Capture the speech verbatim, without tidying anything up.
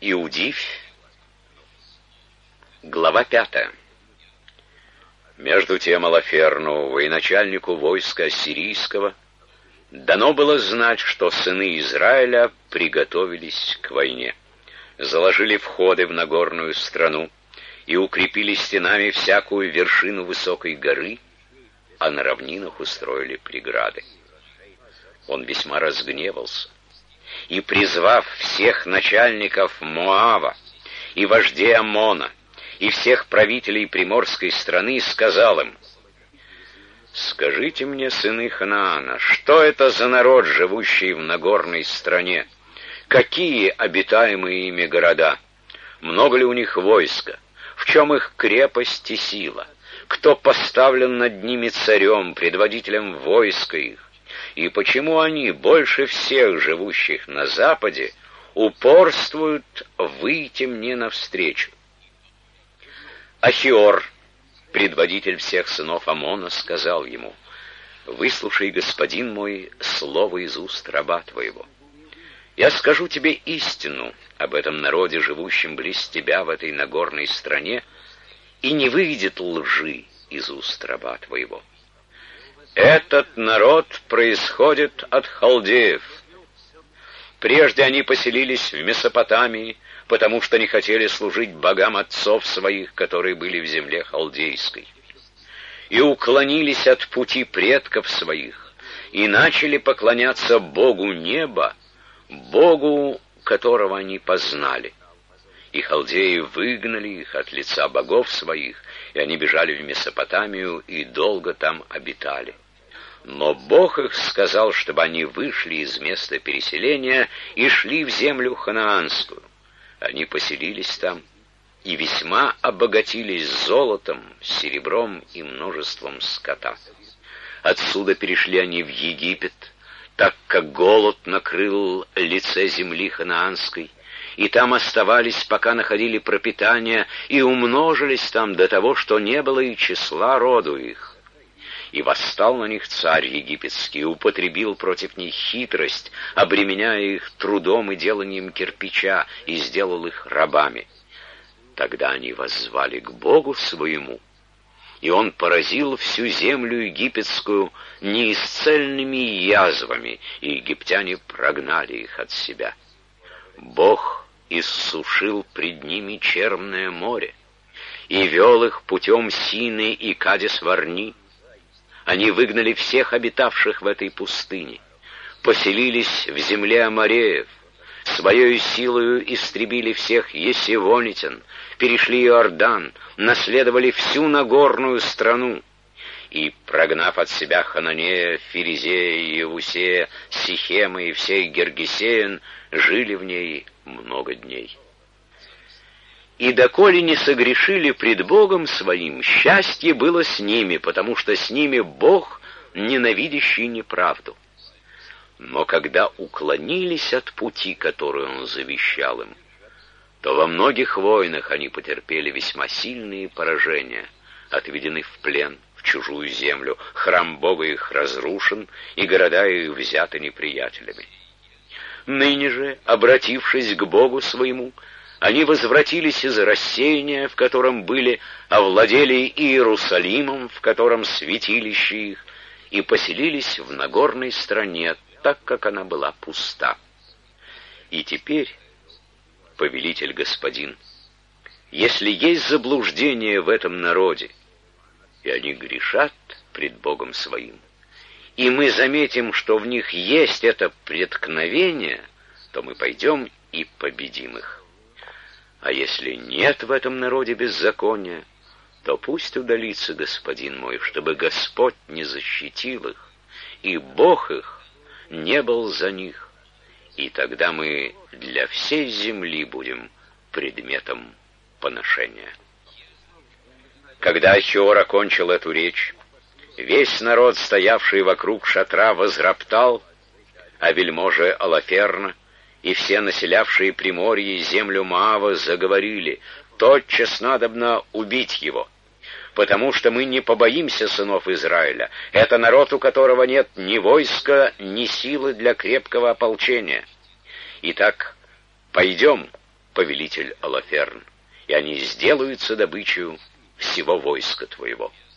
Иудивь. Глава пятая. Между тем Алаферну, военачальнику войска ассирийского, дано было знать, что сыны Израиля приготовились к войне, заложили входы в Нагорную страну и укрепили стенами всякую вершину высокой горы, а на равнинах устроили преграды. Он весьма разгневался и, призвав всех начальников Моава и вождей Амона и всех правителей приморской страны, сказал им: «Скажите мне, сыны Ханаана, что это за народ, живущий в Нагорной стране? Какие обитаемые ими города? Много ли у них войска? В чем их крепость и сила? Кто поставлен над ними царем, предводителем войска их? И почему они, больше всех живущих на западе, упорствуют выйти мне навстречу?» Ахиор, предводитель всех сынов Амона, сказал ему: «Выслушай, господин мой, слово из уст раба твоего. Я скажу тебе истину об этом народе, живущем близ тебя в этой Нагорной стране, и не выйдет лжи из уст раба твоего. Этот народ происходит от халдеев. Прежде они поселились в Месопотамии, потому что не хотели служить богам отцов своих, которые были в земле халдейской, и уклонились от пути предков своих, и начали поклоняться Богу неба, Богу, которого они познали. И халдеи выгнали их от лица богов своих, и они бежали в Месопотамию и долго там обитали. Но Бог их сказал, чтобы они вышли из места переселения и шли в землю ханаанскую. Они поселились там и весьма обогатились золотом, серебром и множеством скота. Отсюда перешли они в Египет, так как голод накрыл лице земли ханаанской, и там оставались, пока находили пропитание, и умножились там до того, что не было и числа роду их. И восстал на них царь египетский, и употребил против них хитрость, обременяя их трудом и деланием кирпича, и сделал их рабами. Тогда они воззвали к Богу своему, и он поразил всю землю египетскую неисцельными язвами, и египтяне прогнали их от себя. Бог иссушил пред ними Черное море, и вел их путем Сины и Кадес-Варни. Они выгнали всех обитавших в этой пустыне, поселились в земле амореев, своею силою истребили всех есевонитян, перешли Иордан, наследовали всю Нагорную страну, и, прогнав от себя Хананея, Ферезея, Иевусея, Сихема и всех Гергесеян, жили в ней много дней. И доколе не согрешили пред Богом своим, счастье было с ними, потому что с ними Бог, ненавидящий неправду. Но когда уклонились от пути, который Он завещал им, то во многих войнах они потерпели весьма сильные поражения, отведены в плен, в чужую землю, храм Бога их разрушен, и города их взяты неприятелями. Ныне же, обратившись к Богу своему, они возвратились из рассеяния, в котором были, овладели Иерусалимом, в котором святилище их, и поселились в Нагорной стране, так как она была пуста. И теперь, повелитель господин, если есть заблуждение в этом народе, и они грешат пред Богом своим, и мы заметим, что в них есть это преткновение, то мы пойдем и победим их. А если нет в этом народе беззакония, то пусть удалится господин мой, чтобы Господь не защитил их, и Бог их не был за них, и тогда мы для всей земли будем предметом поношения». Когда Ахиор окончил эту речь, весь народ, стоявший вокруг шатра, возроптал, а вельможи Алаферна и все населявшие Приморье и землю Моава заговорили: «Тотчас надобно убить его, потому что мы не побоимся сынов Израиля. Это народ, у которого нет ни войска, ни силы для крепкого ополчения. Итак, пойдем, повелитель Олаферн, и они сделаются добычей всего войска твоего».